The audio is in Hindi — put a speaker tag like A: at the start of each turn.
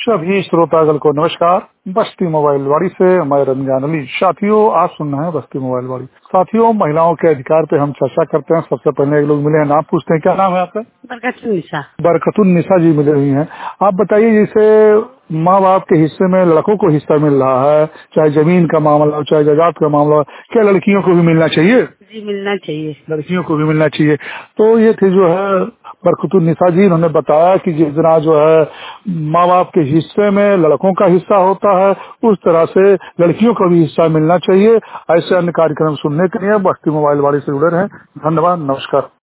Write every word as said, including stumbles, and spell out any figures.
A: सभी श्रोतागण को नमस्कार। बस्ती मोबाइल वाड़ी से मैं रमजान अली। साथियों, आप सुन रहे हैं बस्ती मोबाइल वाड़ी। साथियों, महिलाओं के अधिकार पे हम चर्चा करते हैं। सबसे पहले एक लोग मिले हैं, नाम पूछते हैं। क्या नाम है आपका?
B: बरकतुन निशा।
A: बरकतुन निशा जी मिले हुई हैं। आप बताइए, जैसे माँ बाप के हिस्से में लड़कों को हिस्सा मिल रहा है, चाहे जमीन का मामला हो चाहे जायदाद का मामला हो, क्या लड़कियों को भी मिलना चाहिए?
B: जी मिलना चाहिए,
A: लड़कियों को भी मिलना चाहिए। तो ये थे जो है बरकतुन निशा जी, उन्होंने बताया कि जिस तरह जो है माँ बाप के हिस्से में लड़कों का हिस्सा होता है, उस तरह से लड़कियों को भी हिस्सा मिलना चाहिए। ऐसे अन्य कार्यक्रम सुनने के लिए बस्ती मोबाइल वाड़ी से जुड़े रहें। धन्यवाद, नमस्कार।